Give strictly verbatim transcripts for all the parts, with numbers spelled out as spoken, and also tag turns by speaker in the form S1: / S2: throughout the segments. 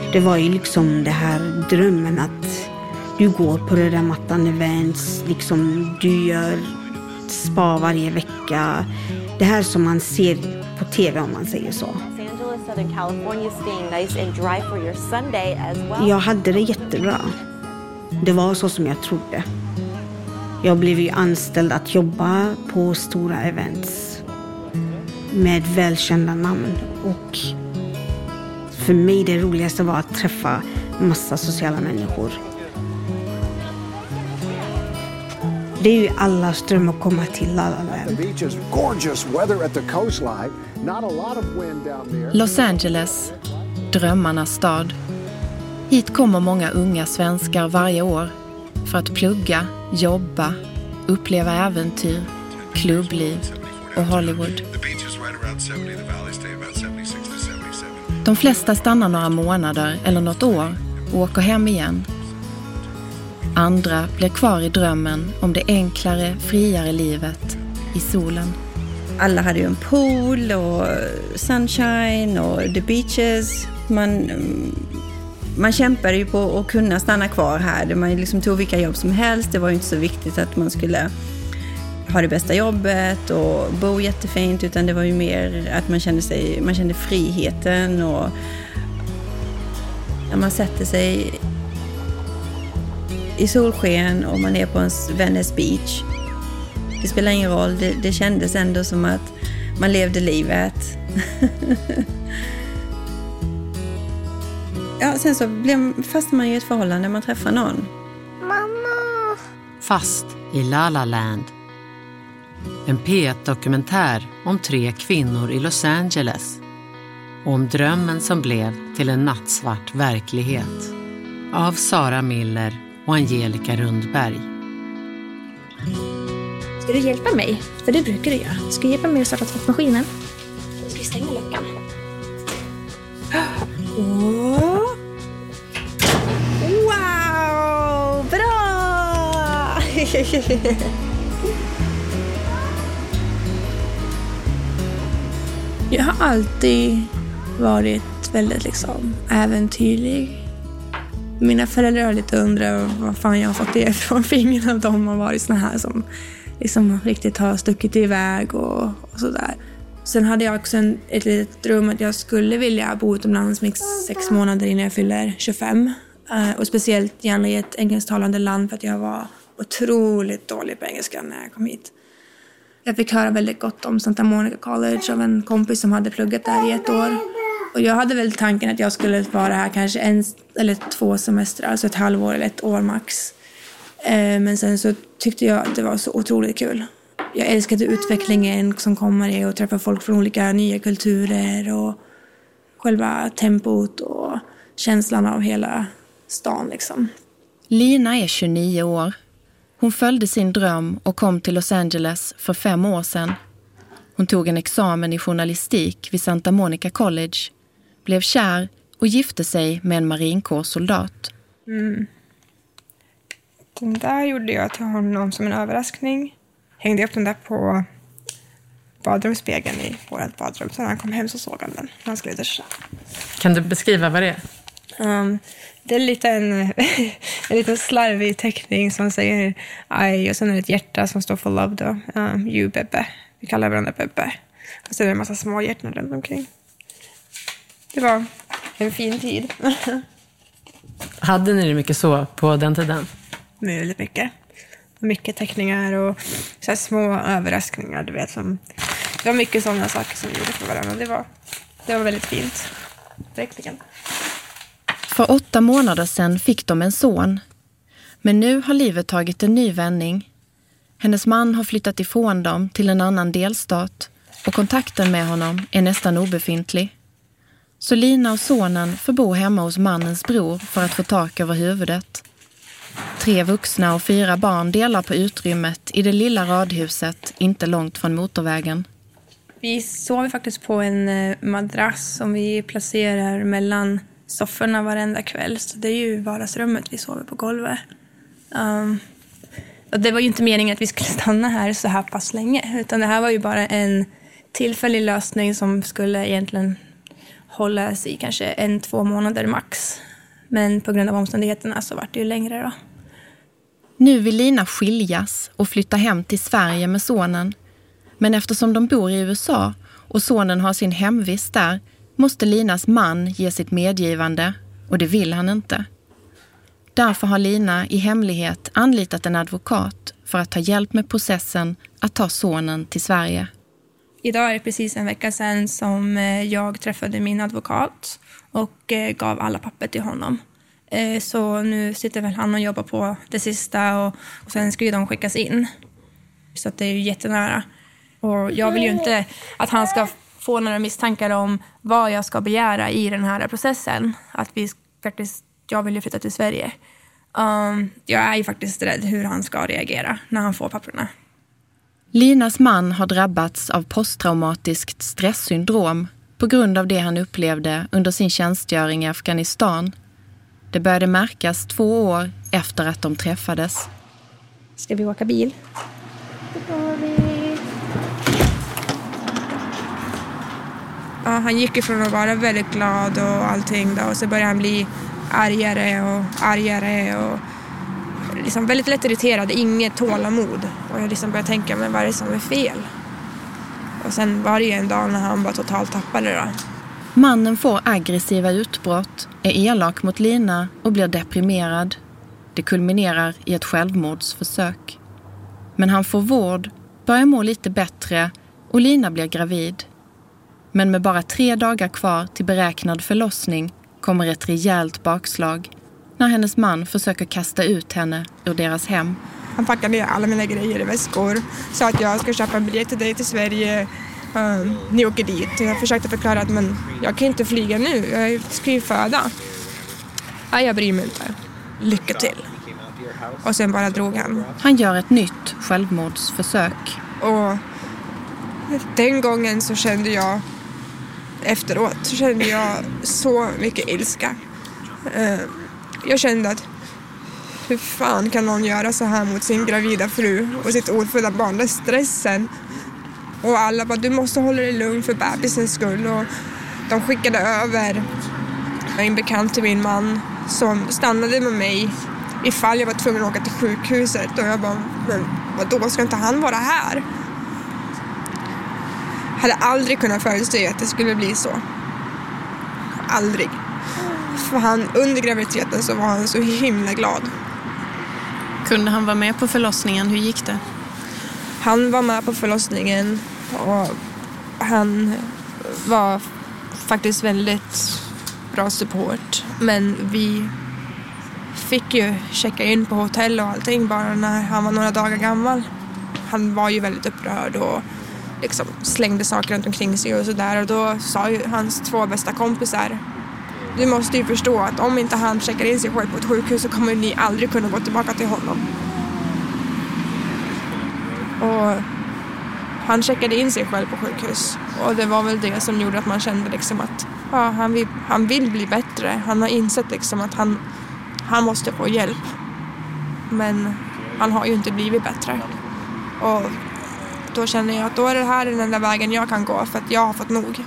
S1: Det var ju liksom det här drömmen att du går på röda mattan events, liksom du gör spa varje vecka. Det här som man ser på tv, om man säger så. Jag hade det jättebra. Det var så som jag trodde. Jag blev ju anställd att jobba på stora events med välkända namn. Och för mig det roligaste var att träffa massa sociala människor. Det är ju allas dröm att komma till La La Land.
S2: Los Angeles, drömmarnas stad. Hit kommer många unga svenskar varje år för att plugga, jobba, uppleva äventyr, klubbliv och Hollywood. De flesta stannar några månader eller något år och åker hem igen. Andra blir kvar i drömmen om det enklare, friare livet i solen.
S3: Alla hade ju en pool och sunshine och the beaches. Man, man kämpade ju på att kunna stanna kvar här. Man liksom tog vilka jobb som helst. Det var ju inte så viktigt att man skulle ha det bästa jobbet och bo jättefint, utan det var ju mer att man kände sig, man kände friheten, och när man sätter sig i solsken och man är på en Venice Beach. Det spelar ingen roll, det, det kändes ändå som att man levde livet. Ja, sen så blev, fast man i ett förhållande när man träffar någon.
S4: Mamma!
S5: Fast i La La Land. En P ett-dokumentär om tre kvinnor i Los Angeles. Och om drömmen som blev till en nattsvart verklighet. Av Sara Miller och Angelica Rundberg.
S4: Ska du hjälpa mig? För det brukar du göra. Ska du hjälpa mig att starta tvättmaskinen? Jag ska stänga luckan. Oh. Wow! Bra!
S6: Jag har alltid varit väldigt liksom äventyrlig. Mina föräldrar har lite undrat vad fan jag har fått det ifrån. För ingen av dem har varit såna här som liksom riktigt har stuckit iväg och, och sådär. Sen hade jag också en, ett litet dröm att jag skulle vilja bo utomlands med sex månader innan jag fyller tjugofem. Uh, och speciellt gärna i ett engelsktalande land, för att jag var otroligt dålig på engelska när jag kom hit. Jag fick höra väldigt gott om Santa Monica College av en kompis som hade pluggat där i ett år. Och jag hade väl tanken att jag skulle vara här kanske en eller två semestrar, alltså ett halvår eller ett år max. Uh, men sen så tyckte jag att det var så otroligt kul. Jag älskade utvecklingen som kommer i att träffa folk från olika nya kulturer och själva tempot och känslan av hela stan liksom.
S2: Lina är tjugonio år. Hon följde sin dröm och kom till Los Angeles för fem år sedan. Hon tog en examen i journalistik vid Santa Monica College, blev kär och gifte sig med en marinkårssoldat.
S6: Mm. Den där gjorde jag till honom som en överraskning. Hängde upp den där på badrumsspegeln i vårt badrum. Så när han kom hem så såg han den. Han skulle duscha.
S7: Kan du beskriva vad det är?
S6: Um, det är lite en, en liten slarvig teckning som säger I, och sen är det ett hjärta som står för love då. Um, you, Bebbe. Vi kallar varandra Bebbe. Och så är det en massa små hjärtan runt omkring. Det var en fin tid.
S7: Hade ni det mycket så på den tiden?
S6: Väldigt mycket. Mycket teckningar och så här små överraskningar, du vet. Som, det var mycket sådana saker som vi gjorde för varandra. Det var, det var väldigt fint. Verkligen.
S2: För åtta månader sedan fick de en son. Men nu har livet tagit en ny vändning. Hennes man har flyttat ifrån dem till en annan delstat och kontakten med honom är nästan obefintlig. Så Lina och sonen får bo hemma hos mannens bror för att få tak över huvudet. Tre vuxna och fyra barn delar på utrymmet i det lilla radhuset inte långt från motorvägen.
S6: Vi sover faktiskt på en madrass som vi placerar mellan sofforna varenda kväll. Så det är ju vardagsrummet, vi sover på golvet. Um, och det var ju inte meningen att vi skulle stanna här så här pass länge. Utan det här var ju bara en tillfällig lösning som skulle egentligen hållas i kanske en, två månader max. Men på grund av omständigheterna så var det ju längre då.
S2: Nu vill Lina skiljas och flytta hem till Sverige med sonen. Men eftersom de bor i U S A och sonen har sin hemvist där måste Linas man ge sitt medgivande och det vill han inte. Därför har Lina i hemlighet anlitat en advokat för att ta hjälp med processen att ta sonen till Sverige.
S6: Idag är det precis en vecka sedan som jag träffade min advokat och gav alla papper till honom. Så nu sitter väl han och jobbar på det sista och, och sen ska ju de skickas in. Så att det är ju jättenära. Och jag vill ju inte att han ska få några misstankar om vad jag ska begära i den här processen. Att vi faktiskt, jag vill ju flytta till Sverige. Um, jag är ju faktiskt rädd hur han ska reagera när han får papperna.
S2: Linas man har drabbats av posttraumatiskt stresssyndrom på grund av det han upplevde under sin tjänstgöring i Afghanistan. Det började märkas två år efter att de träffades.
S6: Ska vi åka bil? Ja, han gick ifrån att vara väldigt glad och allting då, och så började han bli argare och argare och liksom väldigt lätt irriterad, inget tålamod. Och jag liksom började tänka, men vad är det som är fel? Och sen var det ju en dag när han bara totalt tappade då.
S2: Mannen får aggressiva utbrott, är elak mot Lina och blir deprimerad. Det kulminerar i ett självmordsförsök. Men han får vård, börjar må lite bättre och Lina blir gravid. Men med bara tre dagar kvar till beräknad förlossning kommer ett rejält bakslag när hennes man försöker kasta ut henne ur deras hem.
S6: Han packade ner alla mina grejer i väskor, sa att jag ska köpa en biljett till dig till Sverige. Um, ni åker dit. Jag försökte förklara att men jag kan inte flyga nu, jag ska ju föda. Nej, jag bryr mig inte. Lycka till. Och sen bara drog han.
S2: Han gör ett nytt självmordsförsök.
S6: Och den gången så kände jag, efteråt så kände jag så mycket ilska. Uh, jag kände att hur fan kan någon göra så här mot sin gravida fru och sitt ofödda barn? Det är stressen. Och alla bara, du måste hålla dig lugn för bebisens skull. Och de skickade över en bekant till min man som stannade med mig ifall jag var tvungen att åka till sjukhuset. Och jag bara, men vadå, ska inte han vara här? Jag hade aldrig kunnat förutse att det skulle bli så. Aldrig. För han, under graviditeten så var han så himla glad.
S2: Kunde han vara med på förlossningen? Hur gick det?
S6: Han var med på förlossningen och han var faktiskt väldigt bra support. Men vi fick ju checka in på hotell och allting bara när han var några dagar gammal. Han var ju väldigt upprörd och liksom slängde saker runt omkring sig och sådär. Och då sa ju hans två bästa kompisar, du måste ju förstå att om inte han checkar in sig själv på ett sjukhus så kommer ni aldrig kunna gå tillbaka till honom. Och han checkade in sig själv på sjukhus. Och det var väl det som gjorde att man kände liksom att ja, han, vill, han vill bli bättre. Han har insett liksom att han, han måste få hjälp. Men han har ju inte blivit bättre. Och då känner jag att då är det här den enda vägen jag kan gå för att jag har fått nog.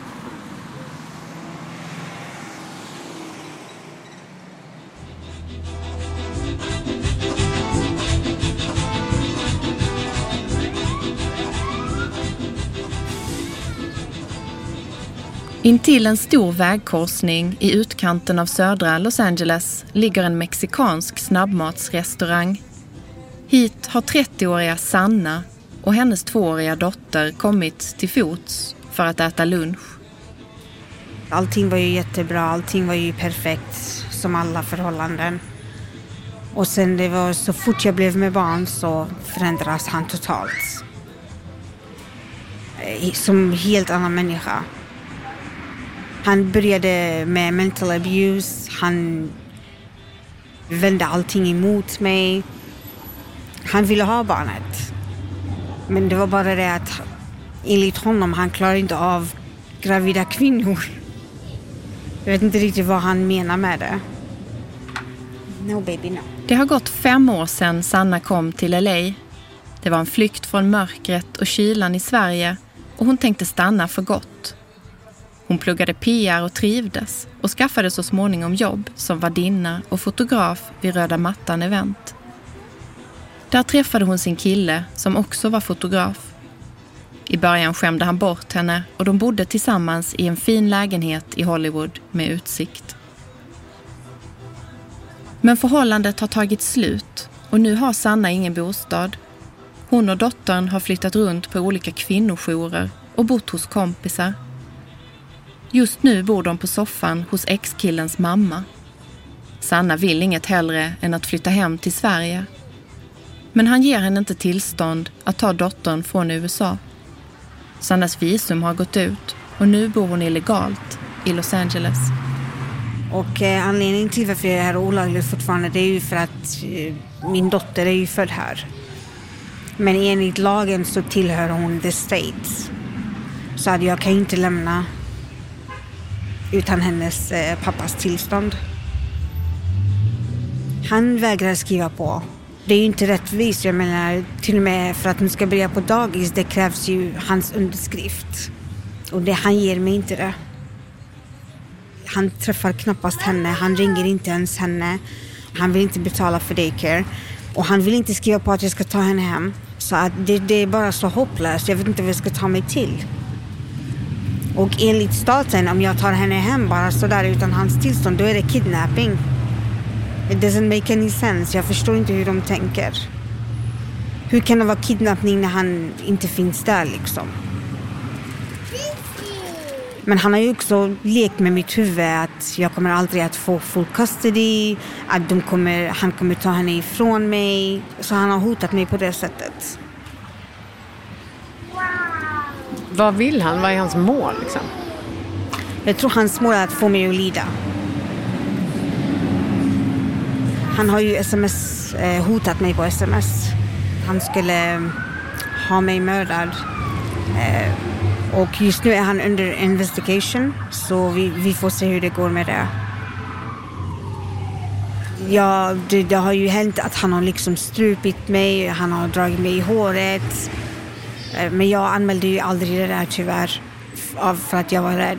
S2: Intill en stor vägkorsning i utkanten av södra Los Angeles ligger en mexikansk snabbmatsrestaurang. Hit har trettioåriga Sanna och hennes tvååriga dotter kommit till fots för att äta lunch.
S1: Allting var ju jättebra, allting var ju perfekt som alla förhållanden. Och sen det var så fort jag blev med barn så förändras han totalt. Som helt annan människa. Han började med mental abuse. Han vände allting emot mig. Han ville ha barnet. Men det var bara det att enligt honom, han klarar inte av gravida kvinnor. Jag vet inte riktigt vad han menar med det. No baby, no.
S2: Det har gått fem år sedan Sanna kom till L A. Det var en flykt från mörkret och kylan i Sverige och hon tänkte stanna för gott. Hon pluggade P R och trivdes och skaffade så småningom jobb som vardinna och fotograf vid Röda Mattan Event. Där träffade hon sin kille som också var fotograf. I början skämde han bort henne och de bodde tillsammans i en fin lägenhet i Hollywood med utsikt. Men förhållandet har tagit slut och nu har Sanna ingen bostad. Hon och dottern har flyttat runt på olika kvinnojourer och bott hos kompisar. Just nu bor de på soffan hos ex-killens mamma. Sanna vill inget hellre än att flytta hem till Sverige. Men han ger henne inte tillstånd att ta dottern från U S A. Sannas visum har gått ut och nu bor hon illegalt i Los Angeles.
S1: Och eh, anledningen till varför jag är här olagligt fortfarande, det är ju för att eh, min dotter är ju född här. Men enligt lagen så tillhör hon the States. Så att jag kan inte lämna utan hennes eh, pappas tillstånd. Han vägrar skriva på. Det är ju inte rättvist. Jag menar, till och med för att hon ska börja på dagis, det krävs ju hans underskrift. Och det, han ger mig inte det. Han träffar knappast henne. Han ringer inte ens henne. Han vill inte betala för daycare. Och han vill inte skriva på att jag ska ta henne hem. Så att det, det är bara så hopplöst. Jag vet inte vad jag ska ta mig till. Och enligt staten, om jag tar henne hem bara sådär utan hans tillstånd, då är det kidnapping. It doesn't make any sense. Jag förstår inte hur de tänker. Hur kan det vara kidnappning när han inte finns där liksom? Men han har ju också lekt med mitt huvud att jag kommer aldrig att få full custody. Att de kommer, han kommer ta henne ifrån mig. Så han har hotat mig på det sättet.
S7: Vad vill han? Vad är hans mål liksom?
S1: Jag tror hans mål är att få mig att lida. Han har ju sms, eh, hotat mig på sms. Han skulle eh, ha mig mördad. Eh, och just nu är han under investigation. Så vi, vi får se hur det går med det. Ja, det, det har ju hänt att han har liksom strupit mig. Han har dragit mig i håret. Eh, men jag anmälde ju aldrig det där tyvärr. Av, för att jag var rädd.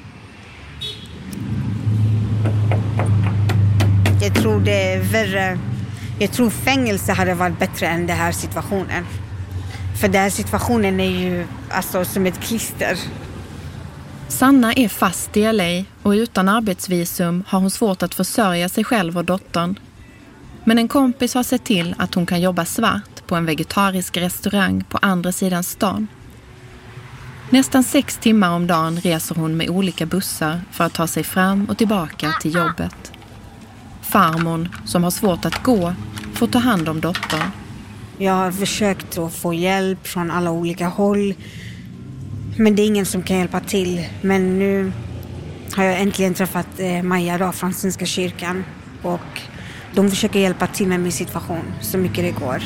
S1: Jag tror det är värre. Jag tror fängelse hade varit bättre än den här situationen. För den här situationen är ju alltså som ett klister.
S2: Sanna är fast i L A och utan arbetsvisum har hon svårt att försörja sig själv och dottern. Men en kompis har sett till att hon kan jobba svart på en vegetarisk restaurang på andra sidan stan. Nästan sex timmar om dagen reser hon med olika bussar för att ta sig fram och tillbaka till jobbet. Farmor, som har svårt att gå, får ta hand om dottern.
S1: Jag har försökt att få hjälp från alla olika håll. Men det är ingen som kan hjälpa till. Men nu har jag äntligen träffat eh, Maja då, från Svenska kyrkan. Och de försöker hjälpa till med min situation så mycket det går.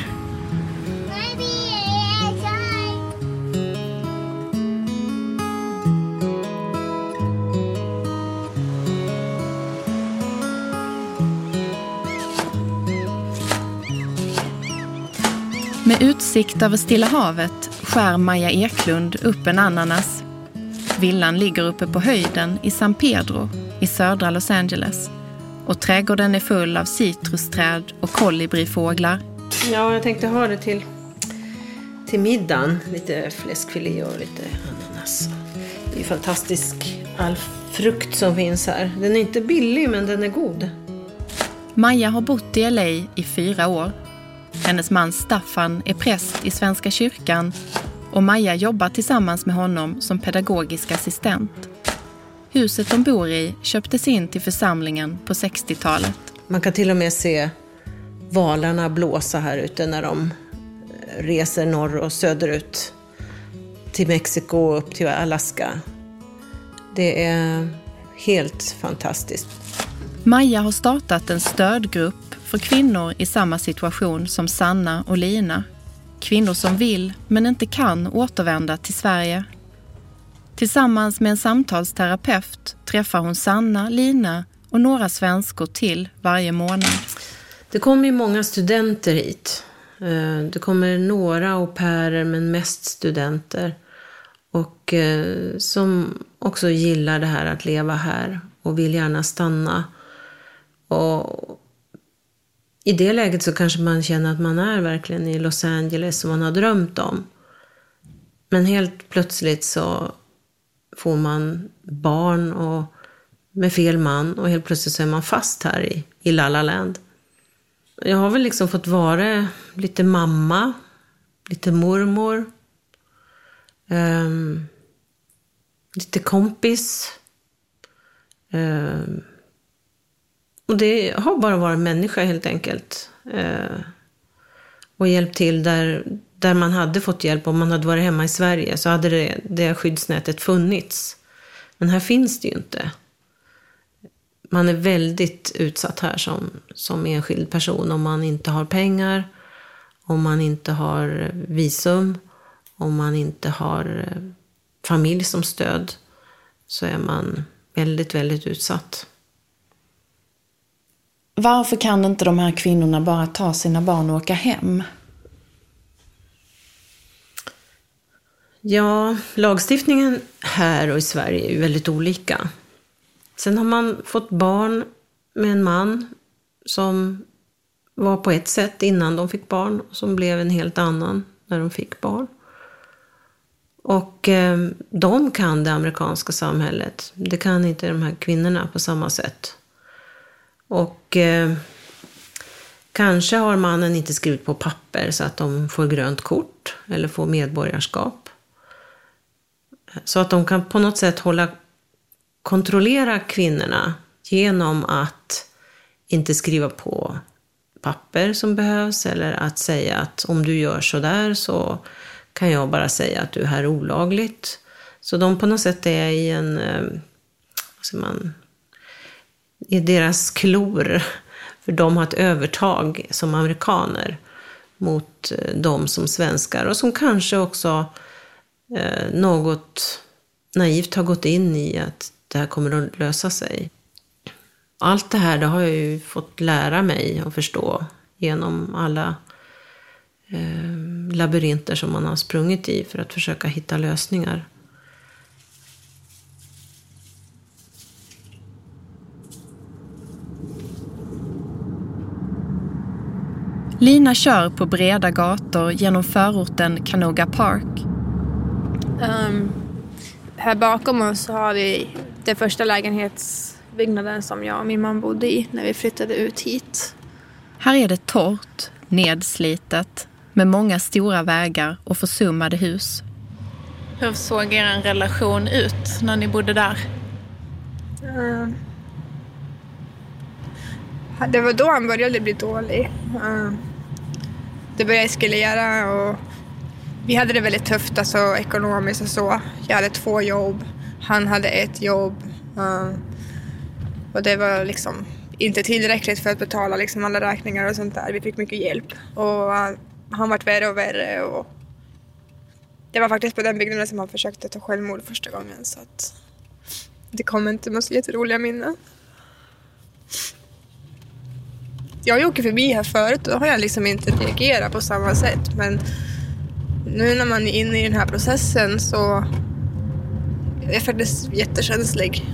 S2: Med utsikt över Stilla havet skär Maja Eklund upp en ananas. Villan ligger uppe på höjden i San Pedro i södra Los Angeles. Och trädgården är full av citrusträd och kolibrifåglar.
S8: Ja, jag tänkte ha det till, till middagen. Lite fläskfilé och lite ananas. Det är fantastisk all frukt som finns här. Den är inte billig, men den är god.
S2: Maja har bott i L A i fyra år. Hennes man Staffan är präst i Svenska kyrkan och Maja jobbar tillsammans med honom som pedagogisk assistent. Huset de bor i köptes in till församlingen på sextiotalet.
S8: Man kan till och med se valarna blåsa här ute när de reser norr och söderut till Mexiko och upp till Alaska. Det är helt fantastiskt.
S2: Maja har startat en stödgrupp för kvinnor i samma situation som Sanna och Lina. Kvinnor som vill men inte kan återvända till Sverige. Tillsammans med en samtalsterapeut träffar hon Sanna, Lina och några svenskor till varje månad.
S8: Det kommer ju många studenter hit. Det kommer några au pairer men mest studenter. Och eh, som också gillar det här att leva här och vill gärna stanna. Och i det läget så kanske man känner att man är verkligen i Los Angeles som man har drömt om. Men helt plötsligt så får man barn och med fel man och helt plötsligt så är man fast här i, i La La Land. Jag har väl liksom fått vara lite mamma, lite mormor, um, lite kompis. Um, och det har bara varit människa helt enkelt. Uh, och hjälpt till där, där man hade fått hjälp. Om man hade varit hemma i Sverige så hade det, det skyddsnätet funnits. Men här finns det ju inte. Man är väldigt utsatt här som, som enskild person om man inte har pengar, om man inte har visum, om man inte har familj som stöd, så är man väldigt, väldigt utsatt.
S2: Varför kan inte de här kvinnorna bara ta sina barn och åka hem?
S8: Ja, lagstiftningen här och i Sverige är ju väldigt olika. Sen har man fått barn med en man som var på ett sätt innan de fick barn och som blev en helt annan när de fick barn. Och eh, de kan det amerikanska samhället. Det kan inte de här kvinnorna på samma sätt. Och eh, kanske har mannen inte skrivit på papper så att de får grönt kort eller får medborgarskap. Så att de kan på något sätt hålla kontrollera kvinnorna genom att inte skriva på papper som behövs eller att säga att om du gör så där så kan jag bara säga att du är här olagligt. Så de på något sätt är i en, vad säger man, i deras klor, för de har ett övertag som amerikaner mot dem som svenskar och som kanske också eh, något naivt har gått in i att det här kommer att lösa sig. Allt det här det har jag ju fått lära mig och förstå genom alla eh, labyrinter som man har sprungit i för att försöka hitta lösningar.
S2: Lina kör på breda gator genom förorten Canoga Park.
S6: Um, här bakom oss har vi den första lägenhetsbyggnaden som jag och min man bodde i när vi flyttade ut hit.
S2: Här är det torrt, nedslitet, med många stora vägar och försummade hus. Hur såg er relation ut när ni bodde där?
S6: Uh, det var då han började bli dålig. Uh, det började eskalera och vi hade det väldigt tufft alltså, ekonomiskt och så. Jag hade två jobb, han hade ett jobb. Uh, och det var liksom inte tillräckligt för att betala liksom, alla räkningar och sånt där. Vi fick mycket hjälp. Och uh, han var värre och värre. Och det var faktiskt på den byggnaden som han försökte ta självmord första gången. Så att det kom inte med så jätteroliga minnen. Jag åker förbi här förut och då har jag liksom inte reagerat på samma sätt. Men nu när man är inne i den här processen så är jag faktiskt jättekänslig.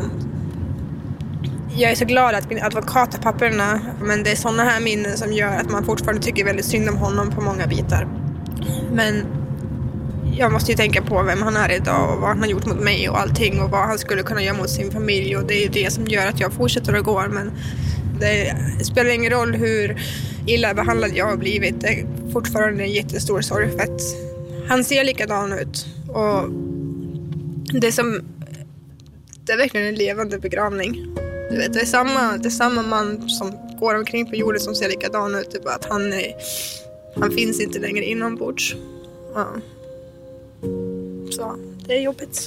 S6: Jag är så glad att min advokat har papperna, men det är sådana här minnen som gör att man fortfarande tycker väldigt synd om honom på många bitar. Men jag måste ju tänka på vem han är idag och vad han har gjort mot mig och allting och vad han skulle kunna göra mot sin familj, och det är ju det som gör att jag fortsätter att gå. Men det spelar ingen roll hur illa behandlad jag har blivit. Det är fortfarande en jättestor sorg för att han ser likadan ut. Och det är som, det är verkligen en levande begravning. Du vet, det är samma, det är samma man som går omkring på jorden som ser likadan ut. Typ att han, är, han finns inte längre inombords. Ja. Så det är jobbigt.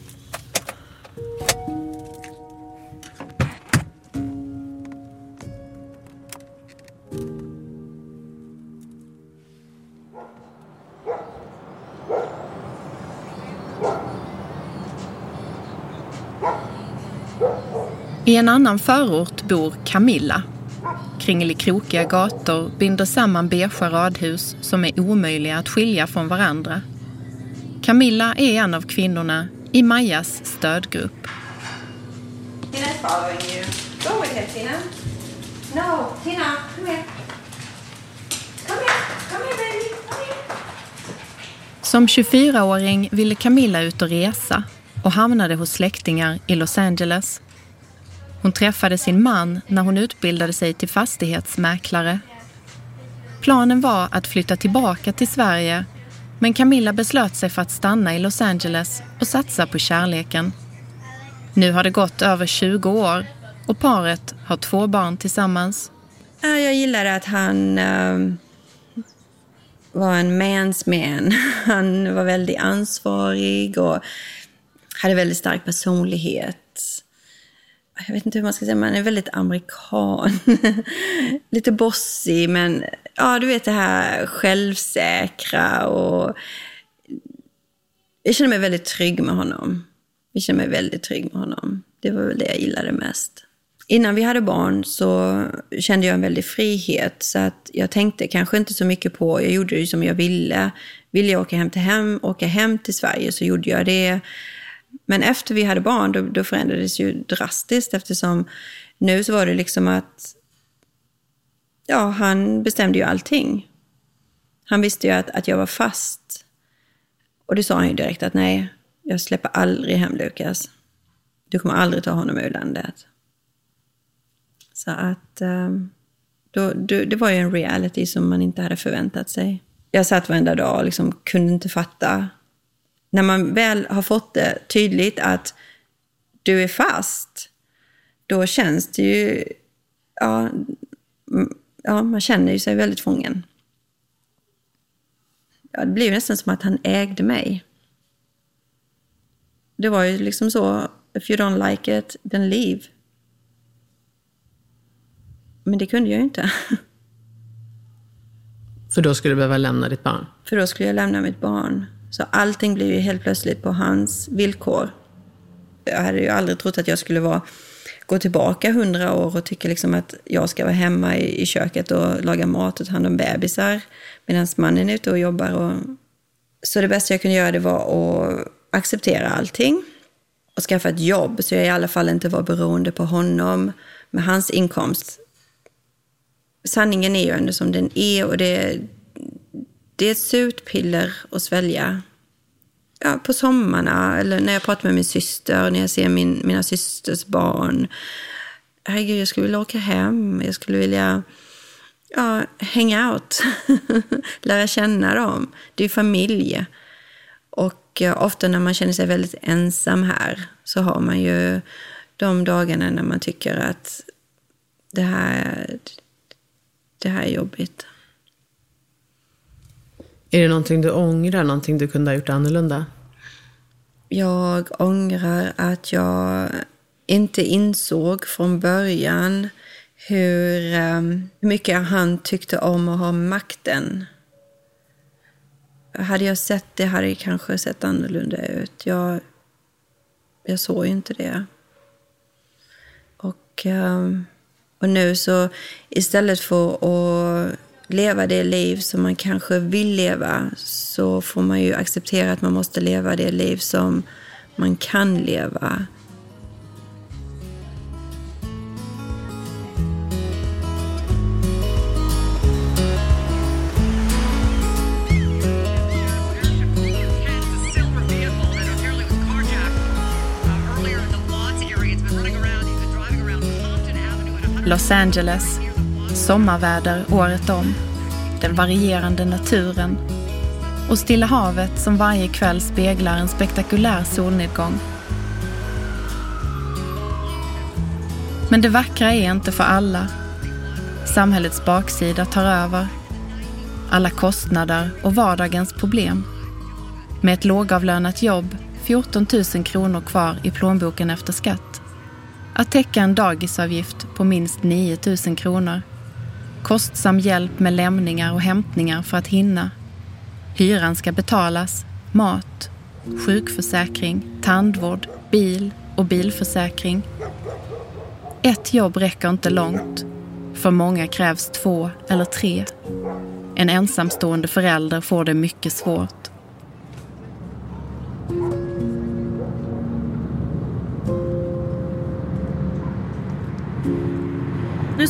S2: I en annan förort bor Camilla. Kringelikrokiga gator binder samman beige radhus som är omöjliga att skilja från varandra. Camilla är en av kvinnorna i Majas stödgrupp.
S3: Tina is following you. Go with him, Tina. No, Tina, come here. Come here, come here baby, come here.
S2: Som tjugofyraåring ville Camilla ut och resa och hamnade hos släktingar i Los Angeles. Hon träffade sin man när hon utbildade sig till fastighetsmäklare. Planen var att flytta tillbaka till Sverige, men Camilla beslöt sig för att stanna i Los Angeles och satsa på kärleken. Nu har det gått över tjugo år och paret har två barn tillsammans.
S3: Jag gillade att han uh, var en mans man. Han var väldigt ansvarig och hade väldigt stark personlighet. Jag vet inte hur man ska säga, man är väldigt amerikan. Lite bossig, men ja, du vet det här självsäkra. Och jag känner mig väldigt trygg med honom. Jag känner mig väldigt trygg med honom. Det var väl det jag gillade mest. Innan vi hade barn så kände jag en väldig frihet. Så att jag tänkte kanske inte så mycket på, jag gjorde det som jag ville. Ville jag åka hem till hem, åka hem till Sverige så gjorde jag det. Men efter vi hade barn då, då förändrades ju drastiskt, eftersom nu så var det liksom att ja, han bestämde ju allting. Han visste ju att, att jag var fast. Och det sa han ju direkt att nej, jag släpper aldrig hem Lukas. Du kommer aldrig ta honom ur landet. Så att då, då, det var ju en reality som man inte hade förväntat sig. Jag satt varenda dag och liksom kunde inte fatta. När man väl har fått det tydligt att du är fast, då känns det ju, ja, ja man känner ju sig väldigt fången. Ja, det blev nästan som att han ägde mig. Det var ju liksom så, if you don't like it, then leave. Men det kunde jag ju inte.
S7: För då skulle du behöva lämna ditt barn?
S3: För då skulle jag lämna mitt barn. Så allting blev ju helt plötsligt på hans villkor. Jag hade ju aldrig trott att jag skulle vara, gå tillbaka hundra år och tycka liksom att jag ska vara hemma i, i köket och laga mat och ta hand om bebisar medan mannen är ute och jobbar. Och... Så det bästa jag kunde göra det var att acceptera allting och skaffa ett jobb så jag i alla fall inte var beroende på honom med hans inkomst. Sanningen är ju ändå som den är och det, det är ett surt piller att svälja. Ja, på sommarna eller när jag pratar med min syster, när jag ser min, mina systers barn. Herregud, jag skulle vilja åka hem. Jag skulle vilja ja, hang out. Lära känna dem. Det är familj. Och ofta när man känner sig väldigt ensam här så har man ju de dagarna när man tycker att det här, det här är jobbigt.
S7: Är det någonting du ångrar? Någonting du kunde ha gjort annorlunda?
S3: Jag ångrar att jag inte insåg från början hur, um, hur mycket han tyckte om att ha makten. Hade jag sett det hade det kanske sett annorlunda ut. Jag, jag såg ju inte det. Och, um, och nu så istället för att leva det liv som man kanske vill leva så får man ju acceptera att man måste leva det liv som man kan leva.
S2: Los Angeles, sommarväder året om, den varierande naturen och Stilla havet som varje kväll speglar en spektakulär solnedgång. Men det vackra är inte för alla. Samhällets baksida tar över. Alla kostnader och vardagens problem. Med ett lågavlönat jobb, fjorton tusen kronor kvar i plånboken efter skatt. Att täcka en dagisavgift på minst nio tusen kronor. Kostsam hjälp med lämningar och hämtningar för att hinna. Hyran ska betalas, mat, sjukförsäkring, tandvård, bil och bilförsäkring. Ett jobb räcker inte långt. För många krävs två eller tre. En ensamstående förälder får det mycket svårt.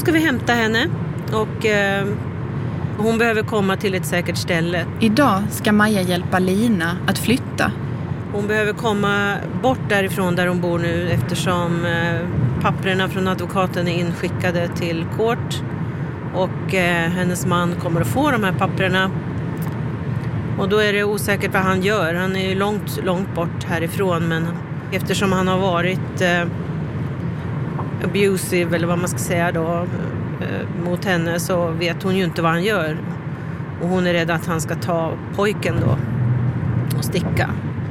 S8: ska vi hämta henne och eh, hon behöver komma till ett säkert ställe.
S2: Idag ska Maja hjälpa Lina att flytta.
S8: Hon behöver komma bort därifrån där hon bor nu eftersom eh, papperna från advokaten är inskickade till kort. Och eh, hennes man kommer att få de här papperna. Och då är det osäkert vad han gör. Han är ju långt, långt bort härifrån. Men eftersom han har varit eh, abusive eller vad man ska säga då eh, mot henne så vet hon ju inte vad han gör. Och hon är rädd att han ska ta pojken då och sticka.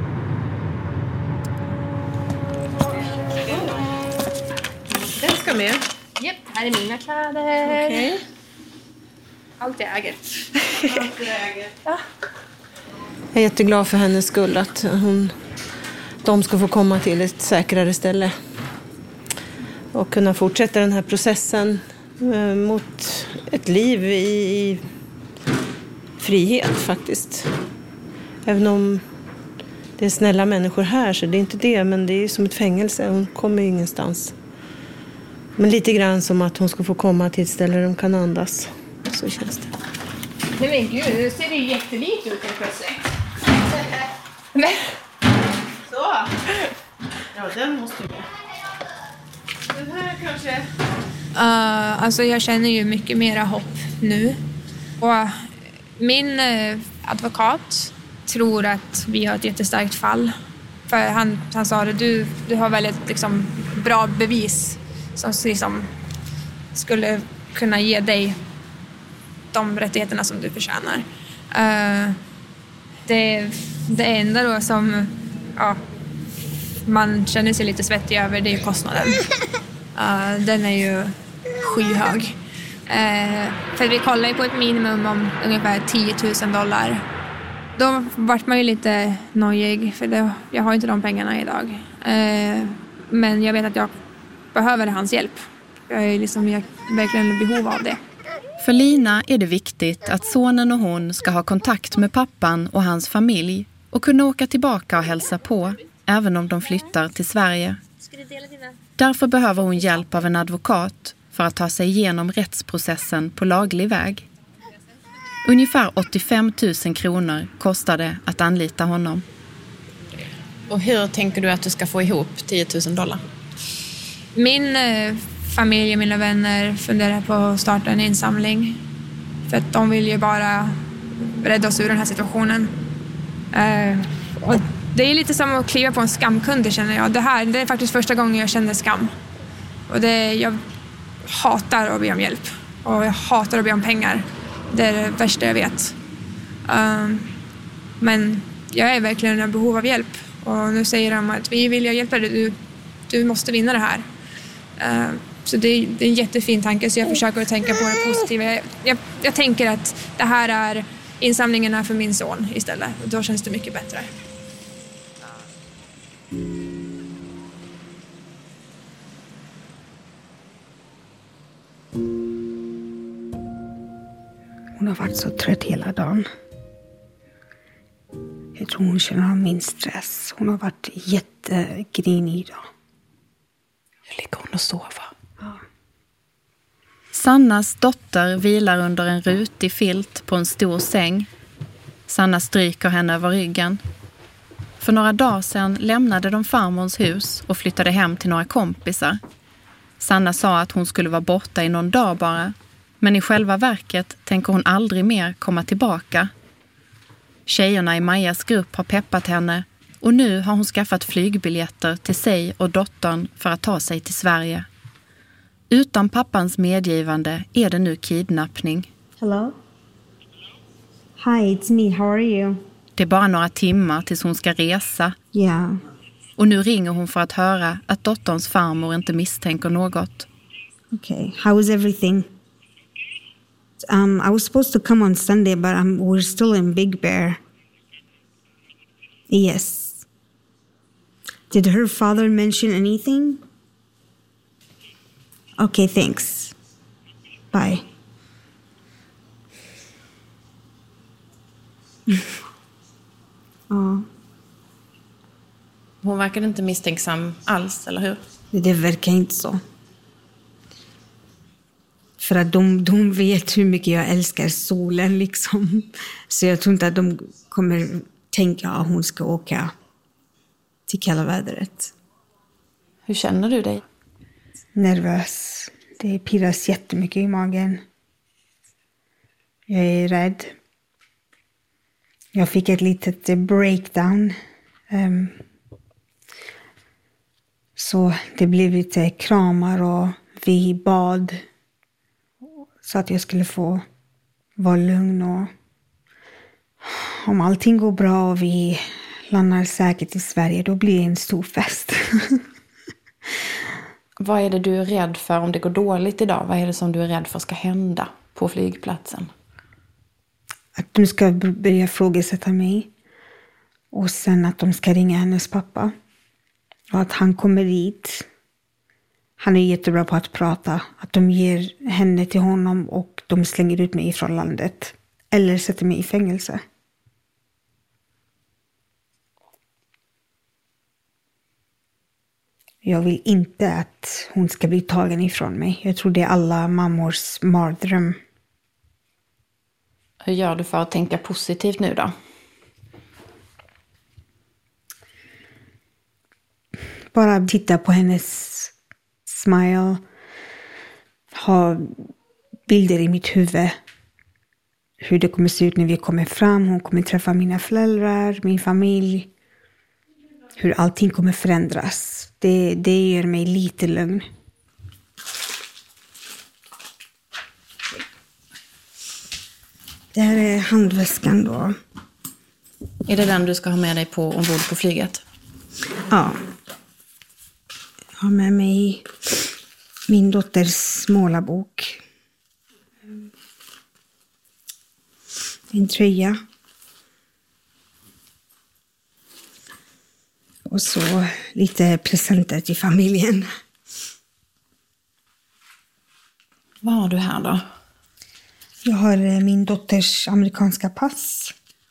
S8: Den ska med.
S4: Japp, här är mina kläder.
S8: Okej. Okay.
S4: Allt jag äger.
S8: Allt jag äger. Ja. Jag är jätteglad för hennes skull att hon, de ska få komma till ett säkrare ställe. Och kunna fortsätta den här processen eh, mot ett liv i, i frihet faktiskt. Även om det är snälla människor här så det är inte det. Men det är som ett fängelse. Hon kommer ju ingenstans. Men lite grann som att hon ska få komma till ett ställe där de kan andas. Så känns det.
S4: Nej men gud, nu ser det ju jättelikt ut helt plötsligt.
S8: Så. Ja, den måste ju med. Den här kanske...
S6: Uh, alltså jag känner ju mycket mera hopp nu. Och min uh, advokat tror att vi har ett jättestarkt fall. För han, han sa att du, du har väldigt liksom, bra bevis som liksom, skulle kunna ge dig de rättigheterna som du förtjänar. Uh, det, det enda då som ja, man känner sig lite svettig över det är kostnaden. Uh, den är ju skyhög. Uh, för vi kollar ju på ett minimum om ungefär tio tusen dollar. Då vart man ju lite nojig för det, jag har inte de pengarna idag. Uh, men jag vet att jag behöver hans hjälp. Jag är liksom jag är verkligen i behov av det.
S2: För Lina är det viktigt att sonen och hon ska ha kontakt med pappan och hans familj och kunna åka tillbaka och hälsa på, även om de flyttar till Sverige. Därför behöver hon hjälp av en advokat för att ta sig igenom rättsprocessen på laglig väg. Ungefär åttiofem tusen kronor kostar det att anlita honom.
S9: Och hur tänker du att du ska få ihop tio tusen dollar?
S6: Min eh, familj och mina vänner funderar på att starta en insamling. För att de vill ju bara rädda oss ur den här situationen. Eh, och det är lite som att kliva på en skamkunde känner jag. Det här det är faktiskt första gången jag känner skam. Och det, jag hatar att be om hjälp. Och jag hatar att be om pengar. Det är det värsta jag vet. Um, men jag är verkligen i behov av hjälp. Och nu säger de att vi vill hjälpa dig. Du, du måste vinna det här. Uh, så det, det är en jättefin tanke. Så jag försöker att tänka på det positiva. Jag, jag, jag tänker att det här är insamlingarna för min son istället. Och då känns det mycket bättre.
S1: Hon har varit så trött hela dagen. Jag tror hon känner av min stress. Hon har varit jättegrinig idag.
S9: Hur ligger hon och sover?
S1: Ja.
S2: Sannas dotter vilar under en rutig filt på en stor säng. Sanna stryker henne över ryggen. För några dagar sedan lämnade de farmors hus och flyttade hem till några kompisar. Sanna sa att hon skulle vara borta i någon dag bara. Men i själva verket tänker hon aldrig mer komma tillbaka. Tjejerna i Majas grupp har peppat henne och nu har hon skaffat flygbiljetter till sig och dottern för att ta sig till Sverige. Utan pappans medgivande är det nu kidnappning.
S1: Hello? Hi, it's me. How are you?
S2: Det är bara några timmar tills hon ska resa.
S1: Yeah.
S2: Och nu ringer hon för att höra att dotterns farmor inte misstänker något.
S1: Okay, how is everything? Um, I was supposed to come on Sunday, but um, we're still in Big Bear. Yes. Did her father mention anything? Okay, thanks. Bye. Ja.
S9: Hon verkar inte misstänksam alls, eller hur?
S1: Det verkar inte så. För att de, de vet hur mycket jag älskar solen liksom. Så jag tror inte att de kommer tänka att hon ska åka till kalla vädret.
S2: Hur känner du dig?
S1: Nervös. Det pirras jättemycket i magen. Jag är rädd. Jag fick ett litet breakdown. Um, så det blev lite kramar och vi bad. Så att jag skulle få vara lugn. Och om allting går bra och vi landar säkert i Sverige, då blir det en stor fest.
S2: Vad är det du är rädd för om det går dåligt idag? Vad är det som du är rädd för ska hända på flygplatsen?
S1: Att de ska börja ifrågasätta mig. Och sen att de ska ringa hennes pappa. Och att han kommer dit. Han är jättebra på att prata. Att de ger henne till honom och de slänger ut mig från landet. Eller sätter mig i fängelse. Jag vill inte att hon ska bli tagen ifrån mig. Jag tror det är alla mammors mardröm.
S2: Hur gör du för att tänka positivt nu då?
S1: Bara titta på hennes smile. Ha bilder i mitt huvud. Hur det kommer se ut när vi kommer fram. Hon kommer träffa mina föräldrar, min familj. Hur allting kommer förändras. Det, det gör mig lite lugn. Det här är handväskan då.
S2: Är det den du ska ha med dig på ombord på flyget?
S1: Ja. Jag har med mig min dotters målarbok. En tröja. Och så lite presenter till familjen.
S2: Vad har du här då?
S1: Jag har min dotters amerikanska pass.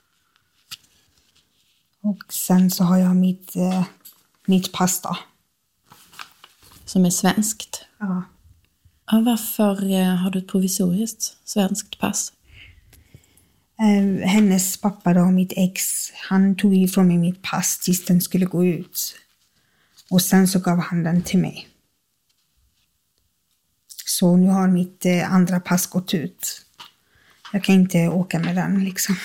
S1: Och sen så har jag mitt, eh, mitt pass då.
S2: Som är svenskt?
S1: Ja.
S2: Ja, varför eh, har du ett provisoriskt svenskt pass?
S1: Eh, hennes pappa då, mitt ex, han tog ifrån mig mitt pass tills den skulle gå ut. Och sen så gav han den till mig. Så nu har mitt eh, andra pass gått ut. Jag kan inte åka med den liksom.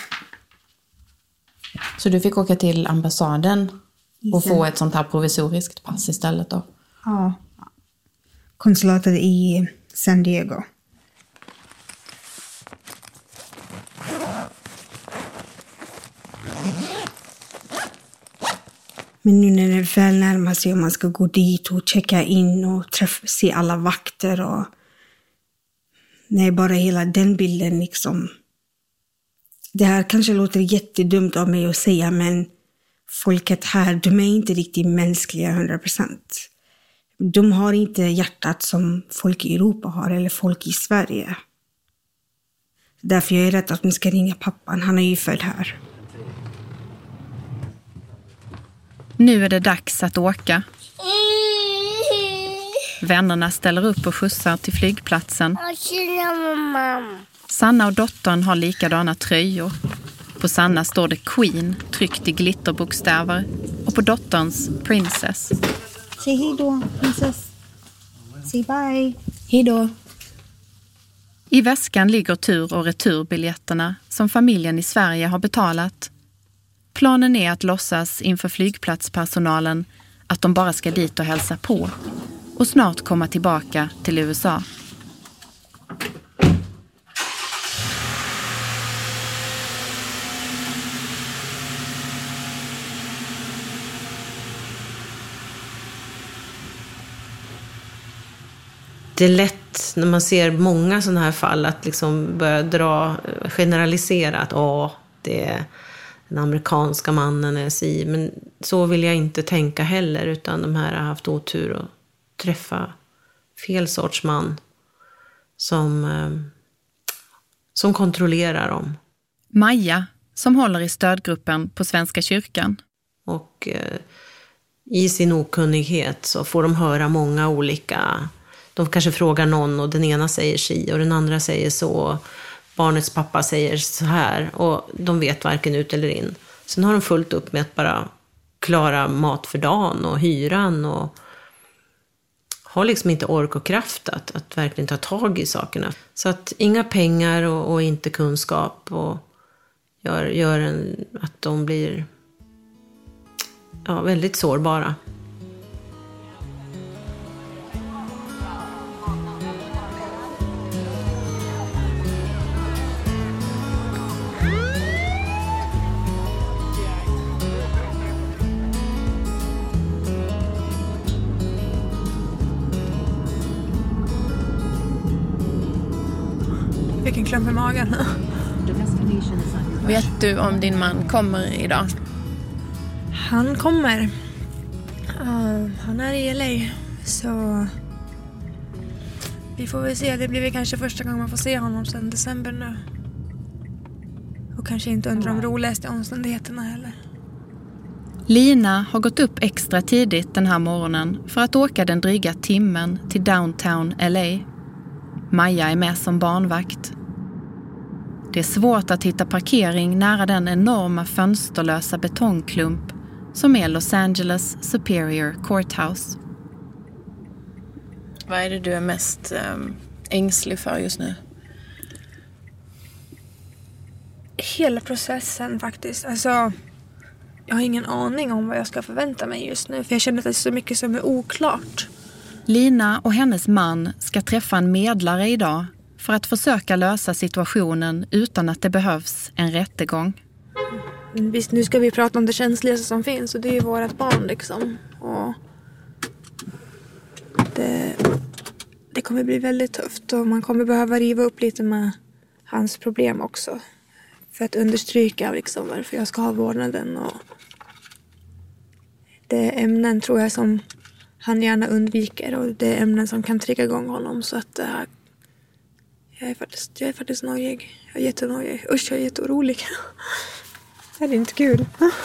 S2: Så du fick åka till ambassaden och få ett sånt här provisoriskt pass istället då?
S1: Ja. Konsulatet i San Diego. Men nu när det väl närmar sig och man ska gå dit och checka in och träffa, se alla vakter och nej, bara hela den bilden liksom. Det här kanske låter jättedumt av mig att säga, men folket här, de är inte riktigt mänskliga hundra procent. De har inte hjärtat som folk i Europa har eller folk i Sverige. Därför jag är rädd att man ska ringa pappan, han är ju född här.
S2: Nu är det dags att åka. Vännerna ställer upp och skjutsar till flygplatsen. Sanna och dottern har likadana tröjor. På Sanna står det Queen tryckt i glitterbokstäver och på dotterns Princess.
S1: Säg hej då, princess. Säg bye.
S2: Hej då. I väskan ligger tur- och returbiljetterna som familjen i Sverige har betalat. Planen är att låtsas inför flygplatspersonalen att de bara ska dit och hälsa på och snart komma tillbaka till U S A.
S8: Det är lätt när man ser många sådana här fall att liksom börja dra, generalisera att åh, det är den amerikanska mannen är si. Men så vill jag inte tänka heller, utan de här har haft otur att träffa fel sorts man som, som kontrollerar dem.
S2: Maja, som håller i stödgruppen på Svenska kyrkan.
S8: Och eh, i sin okunnighet så får de höra många olika. De kanske frågar någon och den ena säger si och den andra säger så. Och barnets pappa säger så här och de vet varken ut eller in. Sen har de fullt upp med att bara klara mat för dagen och hyran och har liksom inte ork och kraft att, att verkligen ta tag i sakerna. Så att inga pengar och, och inte kunskap och gör, gör en, att de blir ja, väldigt sårbara.
S6: Vilken klump i magen.
S2: Vet du om din man kommer idag?
S6: Han kommer. Uh, han är i L A. Så vi får väl se. Det blir väl kanske första gången man får se honom sedan december nu. Och kanske inte under de roligaste omständigheterna heller.
S2: Lina har gått upp extra tidigt den här morgonen för att åka den dryga timmen till downtown L A. Maja är med som barnvakt. Det är svårt att hitta parkering nära den enorma fönsterlösa betongklump som är Los Angeles Superior Courthouse. Vad är det du är mest um, ängslig för just nu?
S6: Hela processen faktiskt. Alltså, jag har ingen aning om vad jag ska förvänta mig just nu. För jag känner att det är så mycket som är oklart.
S2: Lina och hennes man ska träffa en medlare idag för att försöka lösa situationen utan att det behövs en rättegång.
S6: Men visst, nu ska vi prata om det känsligaste som finns och det är ju vårat barn liksom. Och det, det kommer bli väldigt tufft och man kommer behöva riva upp lite med hans problem också. För att understryka liksom varför jag ska ha vårdnaden. Och det är ämnen tror jag som han gärna undviker och det är ämnen som kan trigga igång honom. Så att uh, jag är faktiskt, jag är faktiskt nojig. Jag är jättenojig. Usch, jag är jätteorolig. Det är inte kul.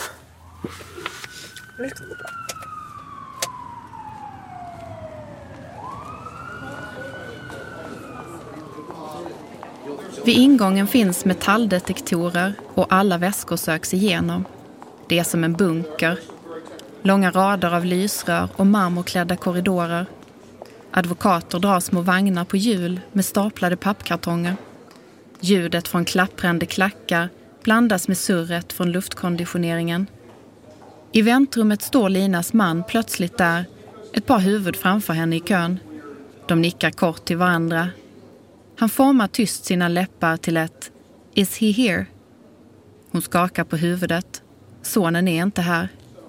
S2: Vid ingången finns metalldetektorer och alla väskor söks igenom. Det är som en bunker. Långa rader av lysrör och marmorklädda korridorer. Advokater drar små vagnar på hjul med staplade pappkartonger. Ljudet från klapprande klackar blandas med surret från luftkonditioneringen. I väntrummet står Linas man plötsligt där, ett par huvud framför henne i kön. De nickar kort till varandra. Han formar tyst sina läppar till ett "Is he here?" Hon skakar på huvudet. Sonen är inte här.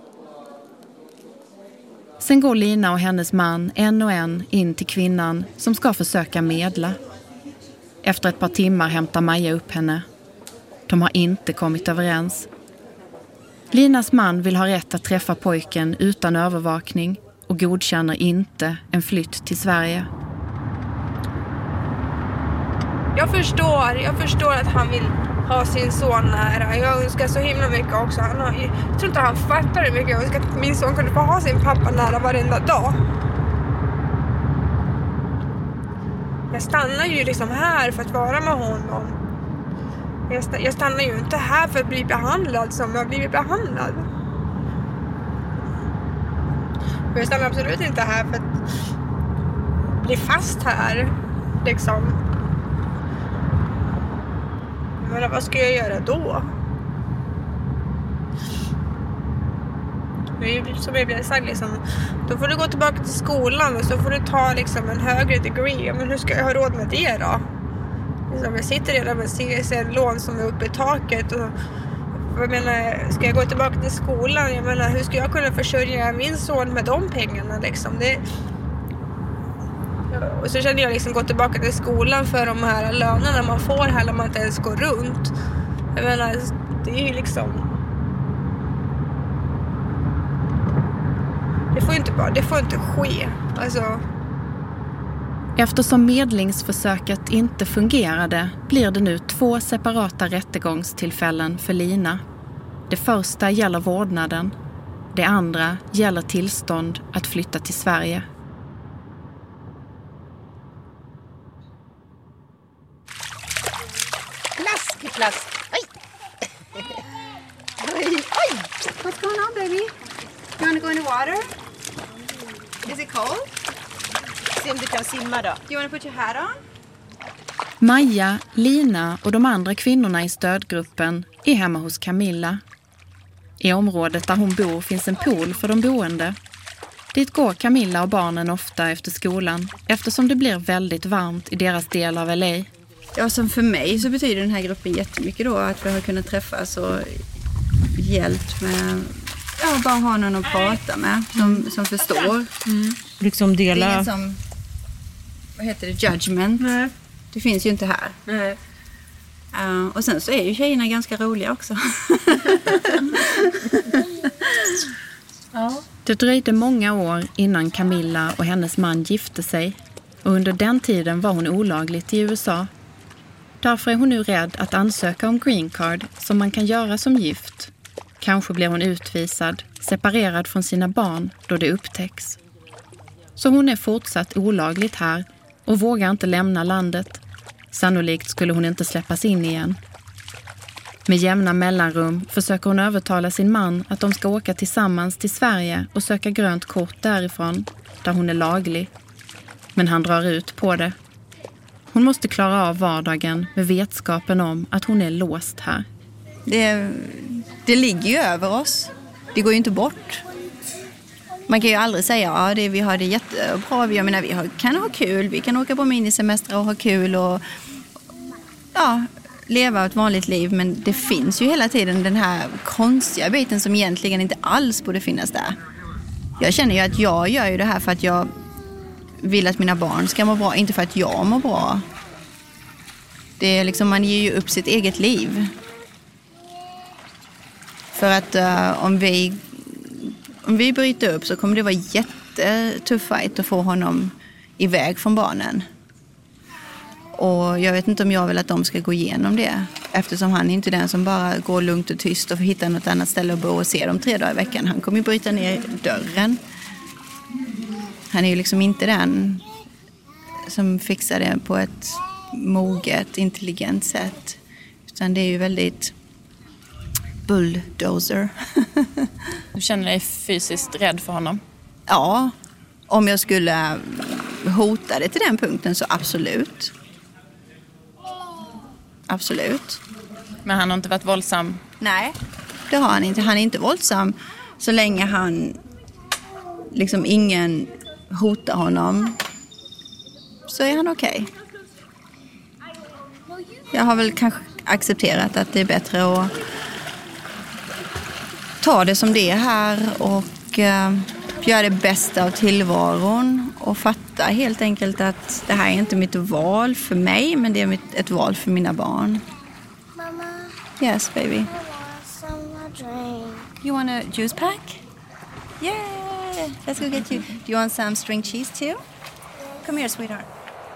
S2: Sen går Lina och hennes man en och en in till kvinnan som ska försöka medla. Efter ett par timmar hämtar Maja upp henne. De har inte kommit överens. Linas man vill ha rätt att träffa pojken utan övervakning och godkänner inte en flytt till Sverige.
S6: Jag förstår, jag förstår att han vill ha sin son nära. Jag önskar så himla mycket också. Han har, jag tror inte han fattar hur mycket jag önskar att min son kunde få ha sin pappa nära varenda dag. Jag stannar ju liksom här för att vara med honom. Jag, st- jag stannar ju inte här för att bli behandlad som jag har blivit behandlad. Och jag stannar absolut inte här för att bli fast här. Liksom. Men vad ska jag göra då? Det är ju som jag blev sagt liksom, då får du gå tillbaka till skolan och så får du ta liksom en högre degree. Men hur ska jag ha råd med det då? Liksom, jag sitter redan med C S N-lån som är uppe i taket och jag menar, ska jag gå tillbaka till skolan? Jag menar, hur ska jag kunna försörja min son med de pengarna liksom? Det... Och så kände jag liksom gå tillbaka till skolan för de här lönerna man får här när man inte ens går runt. Jag menar, det är ju liksom... Det får inte bara, det får inte ske. Alltså...
S2: Eftersom medlingsförsöket inte fungerade blir det nu två separata rättegångstillfällen för Lina. Det första gäller vårdnaden. Det andra gäller tillstånd att flytta till Sverige.
S10: plats. Oj! Oj, oj! What's going on, baby? You wanna go in the water? Is it cold?
S8: Se om du kan simma då.
S10: Do you wanna put your hat on?
S2: Maja, Lina och de andra kvinnorna i stödgruppen är hemma hos Camilla. I området där hon bor finns en pool för de boende. Dit går Camilla och barnen ofta efter skolan eftersom det blir väldigt varmt i deras del av L A.
S3: Ja, som för mig så betyder den här gruppen jättemycket då att vi har kunnat träffas och hjälpt med, ja, bara ha någon att prata med som, som förstår.
S8: Mm. Liksom dela...
S3: Det är ingen som, vad heter det, judgment.
S8: Nej.
S3: Det finns ju inte här.
S8: Nej.
S3: Uh, och sen så är ju tjejerna ganska roliga också.
S2: Ja. Det dröjde många år innan Camilla och hennes man gifte sig. Och under den tiden var hon olagligt i U S A. Därför är hon nu rädd att ansöka om green card som man kan göra som gift. Kanske blir hon utvisad, separerad från sina barn då det upptäcks. Så hon är fortsatt olagligt här och vågar inte lämna landet. Sannolikt skulle hon inte släppas in igen. Med jämna mellanrum försöker hon övertala sin man att de ska åka tillsammans till Sverige och söka grönt kort därifrån, där hon är laglig. Men han drar ut på det. Hon måste klara av vardagen med vetskapen om att hon är låst här.
S3: Det, det ligger ju över oss. Det går ju inte bort. Man kan ju aldrig säga att ja, det, vi har det jättebra. Jag menar, vi har, kan ha kul. Vi kan åka på minisemester och ha kul och ja, leva ett vanligt liv. Men det finns ju hela tiden den här konstiga biten som egentligen inte alls borde finnas där. Jag känner ju att jag gör ju det här för att jag vill att mina barn ska må bra, inte för att jag mår bra. Det är liksom, man ger ju upp sitt eget liv. För att uh, om vi om vi bryter upp så kommer det vara jättetuff fight att få honom iväg från barnen. Och jag vet inte om jag vill att de ska gå igenom det. Eftersom han är inte den som bara går lugnt och tyst och får hitta något annat ställe och bo och se dem tre dagar i veckan. Han kommer ju bryta ner dörren. Han är ju liksom inte den som fixar det på ett moget, intelligent sätt. Utan det är ju väldigt bulldozer.
S9: Du känner dig fysiskt rädd för honom?
S3: Ja, om jag skulle hota det till den punkten så absolut. Absolut.
S9: Men han har inte varit våldsam?
S3: Nej, det har han inte. Han är inte våldsam så länge han liksom ingen hotar honom så är han okej. Okay. Jag har väl kanske accepterat att det är bättre att ta det som det är här och uh, göra det bästa av tillvaron och fatta helt enkelt att det här är inte mitt val för mig, men det är mitt, ett val för mina barn.
S11: Mama.
S3: Yes, baby.
S11: I want some drink.
S3: You want a juice pack? Yeah, let's go get you. Do you want some string cheese too? Come here, sweetheart.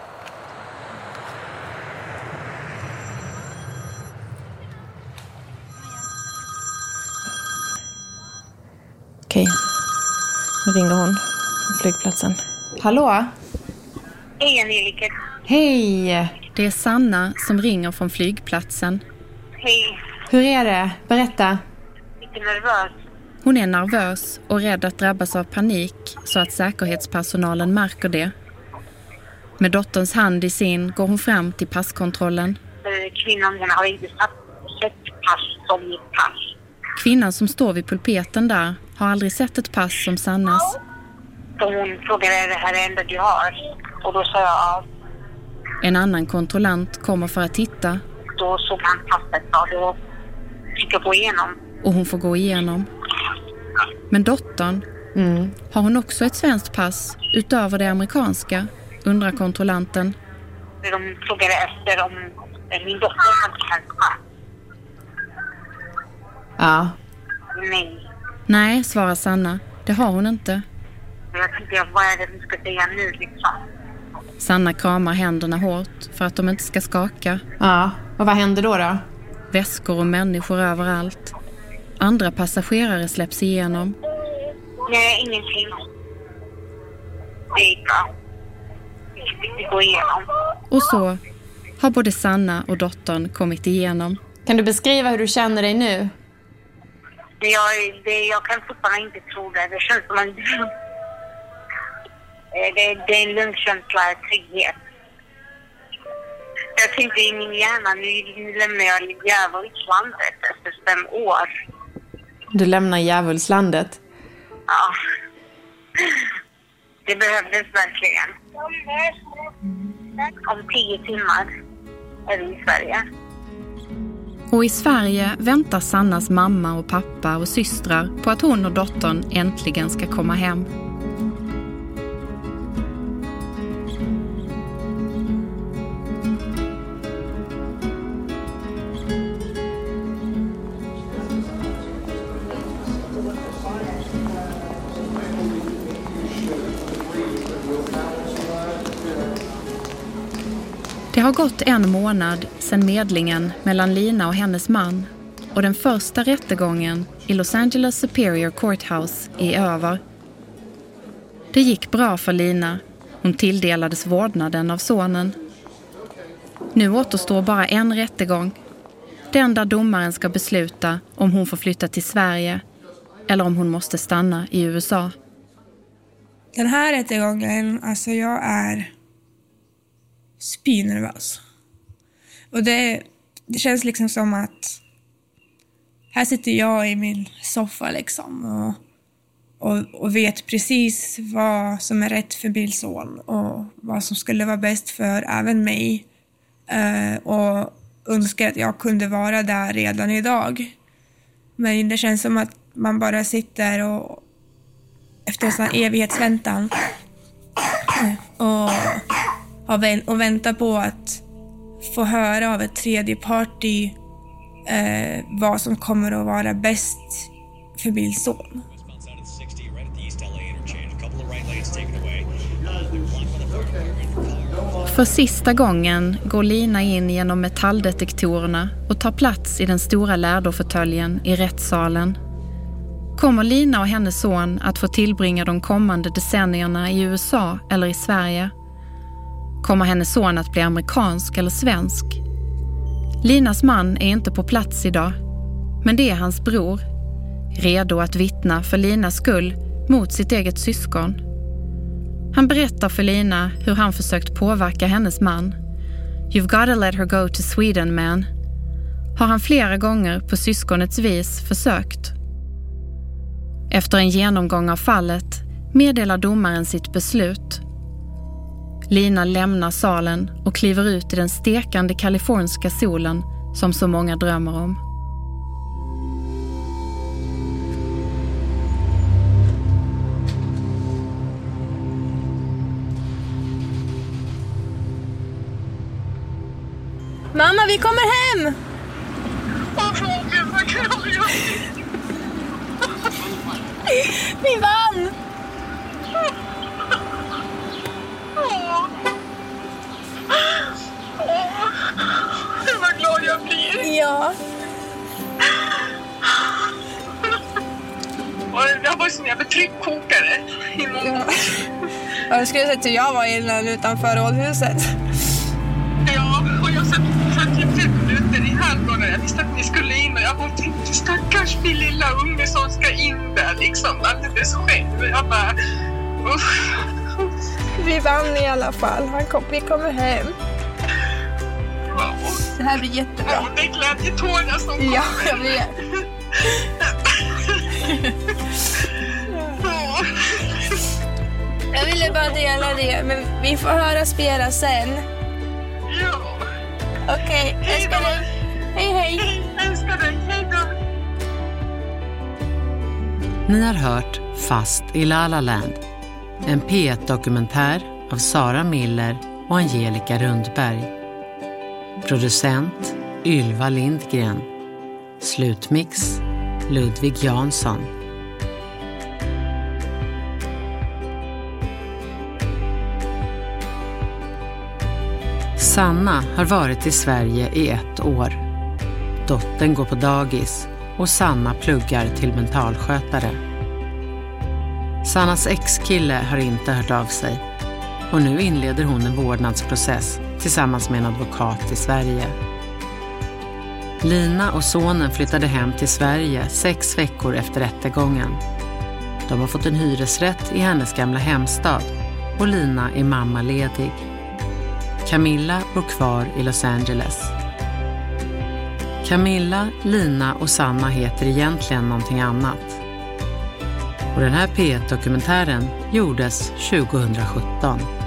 S9: Okej, nu ringer hon på flygplatsen. Hallå?
S11: Hej Angelica.
S9: Hej!
S2: Det är Sanna som ringer från flygplatsen.
S11: Hej.
S9: Hur är det? Berätta.
S11: Lite nervös.
S2: Hon är nervös och rädd att drabbas av panik så att säkerhetspersonalen märker det. Med dotterns hand i sin går hon fram till passkontrollen.
S11: Kvinnan hon har inte sett pass som mitt pass.
S2: Kvinnan som står vid pulpeten där har aldrig sett ett pass som Sannas.
S11: Så hon frågade, är det här det enda du har? Och då sa jag ja.
S2: En annan kontrollant kommer för att titta.
S11: Då såg han passet och då fick jag gå igenom.
S2: Och hon får gå igenom. Men dottern, mm. har hon också ett svenskt pass utöver det amerikanska? Undrar kontrollanten.
S11: De frågade efter om min dotter hade svenskt pass.
S9: Ja.
S11: Nej.
S2: Nej, svarar Sanna. Det har hon inte.
S11: Jag tänkte, vad är det vi ska säga nu liksom?
S2: Sanna kramar händerna hårt för att de inte ska skaka.
S9: Ja, och vad händer då då?
S2: Väskor och människor överallt. Andra passagerare släpps igenom.
S11: Nej, ingenting. Det gick bra. Vi fick gå igenom.
S2: Och så har både Sanna och dottern kommit igenom.
S9: Kan du beskriva hur du känner dig nu?
S11: Jag, det, jag kan fortfarande inte tro det. Det känns som en... Det, det är en lugnkänsla, trygghet. Jag tänkte i min hjärna, nu lämnar jag djävulslandet efter fem år.
S9: Du lämnar djävulslandet?
S11: Ja. Det behövdes verkligen. Om tio timmar är vi i Sverige.
S2: Och i Sverige väntar Sannas mamma och pappa och systrar på att hon och dottern äntligen ska komma hem. Det har gått en månad sedan medlingen mellan Lina och hennes man och den första rättegången i Los Angeles Superior Courthouse är över. Det gick bra för Lina. Hon tilldelades vårdnaden av sonen. Nu återstår bara en rättegång. Den där domaren ska besluta om hon får flytta till Sverige eller om hon måste stanna i U S A.
S6: Den här rättegången, alltså jag är spynervös. Och det, det känns liksom som att här sitter jag i min soffa liksom och, och, och vet precis vad som är rätt för min son och vad som skulle vara bäst för även mig. Uh, och önskar att jag kunde vara där redan idag. Men det känns som att man bara sitter och efter en sån här evighetsväntan och, och väntar på att få höra av ett tredje parti eh, vad som kommer att vara bäst för min son.
S2: För sista gången går Lina in genom metalldetektorerna och tar plats i den stora lärdofåtöljen i rättssalen. Kommer Lina och hennes son att få tillbringa de kommande decennierna i U S A eller i Sverige? Kommer hennes son att bli amerikansk eller svensk? Linas man är inte på plats idag, men det är hans bror, redo att vittna för Linas skull mot sitt eget syskon. Han berättar för Lina hur han försökt påverka hennes man. You've gotta let her go to Sweden, man. Har han flera gånger på syskonets vis försökt. Efter en genomgång av fallet meddelar domaren sitt beslut. Lina lämnar salen och kliver ut i den stekande kaliforniska solen som så många drömmer om.
S6: Mamma, vi kommer hem! Vi vann!
S12: Vad glad jag blir.
S6: Ja.
S12: Och jag var som jävla tryckkokare i många år.
S6: Ja. Jag skulle säga att jag var innan utanför rådhuset.
S12: Ja, och jag satt för typ fem minuter i halvgången. Jag visste att ni skulle in och jag bara tänkte, stackars min lilla unge som ska in där liksom alldeles själv. Jag bara, usch.
S6: Vi vann i alla fall. Han kom, vi kommer hem.
S12: Wow.
S6: Det här blir jättebra.
S12: Ja, det är glädjetårar som kommer.
S6: Ja, jag vet.
S12: Ja.
S6: Jag ville bara dela det, men vi får höra spela sen.
S12: Ja.
S6: Okej, okay, älskar dig. Hej, hej.
S12: Hej, älskar dig. Hej då.
S5: Ni har hört Fast i La La Land. En P ett-dokumentär av Sara Miller och Angelica Rundberg. Producent Ylva Lindgren. Slutmix Ludvig Jansson. Sanna har varit i Sverige i ett år. Dottern går på dagis och Sanna pluggar till mentalskötare. Sannas ex-kille har inte hört av sig och nu inleder hon en vårdnadsprocess tillsammans med en advokat i Sverige. Lina och sonen flyttade hem till Sverige sex veckor efter rättegången. De har fått en hyresrätt i hennes gamla hemstad och Lina är mammaledig. Camilla bor kvar i Los Angeles. Camilla, Lina och Sanna heter egentligen någonting annat. Och den här P ett-dokumentären gjordes tjugohundrasjutton.